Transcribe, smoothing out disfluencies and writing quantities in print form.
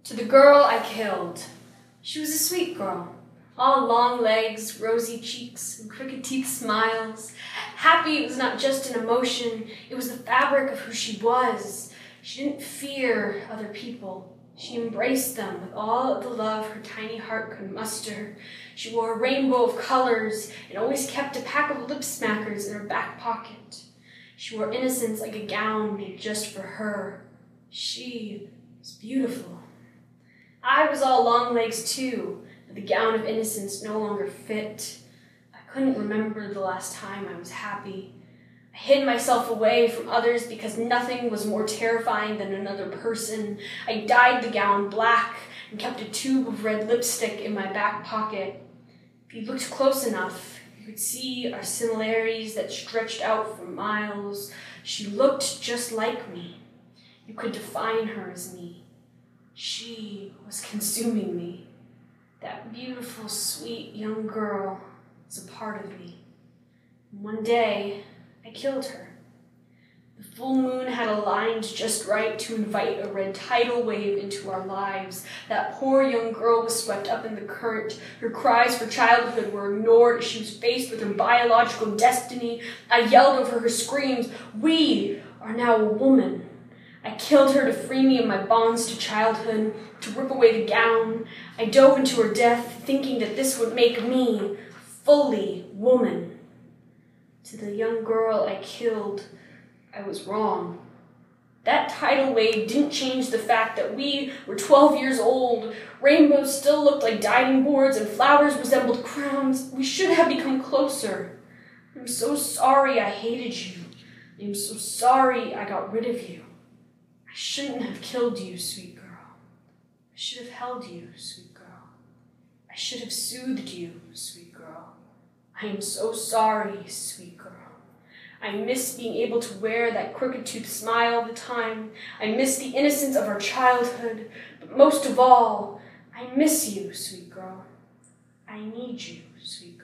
To the girl I killed. She was a sweet girl, all long legs, rosy cheeks, and crooked teeth smiles. Happy was not just an emotion, it was the fabric of who she was. She didn't fear other people. She embraced them with all of the love her tiny heart could muster. She wore a rainbow of colors and always kept a pack of lip smackers in her back pocket. She wore innocence like a gown made just for her. She was beautiful. I was all long legs too, but the gown of innocence no longer fit. I couldn't remember the last time I was happy. I hid myself away from others because nothing was more terrifying than another person. I dyed the gown black and kept a tube of red lipstick in my back pocket. If you looked close enough, you could see our similarities that stretched out for miles. She looked just like me. You could define her as me. She was consuming me. That beautiful, sweet young girl was a part of me. One day, I killed her. The full moon had aligned just right to invite a red tidal wave into our lives. That poor young girl was swept up in the current. Her cries for childhood were ignored as she was faced with her biological destiny. I yelled over her screams, "We are now a woman." I killed her to free me of my bonds to childhood, to rip away the gown. I dove into her death, thinking that this would make me fully woman. To the young girl I killed, I was wrong. That tidal wave didn't change the fact that we were 12 years old. Rainbows still looked like diving boards and flowers resembled crowns. We should have become closer. I'm so sorry I hated you. I'm so sorry I got rid of you. I shouldn't have killed you, sweet girl. I should have held you, sweet girl. I should have soothed you, sweet girl. I am so sorry, sweet girl. I miss being able to wear that crooked tooth smile all the time. I miss the innocence of our childhood. But most of all, I miss you, sweet girl. I need you, sweet girl.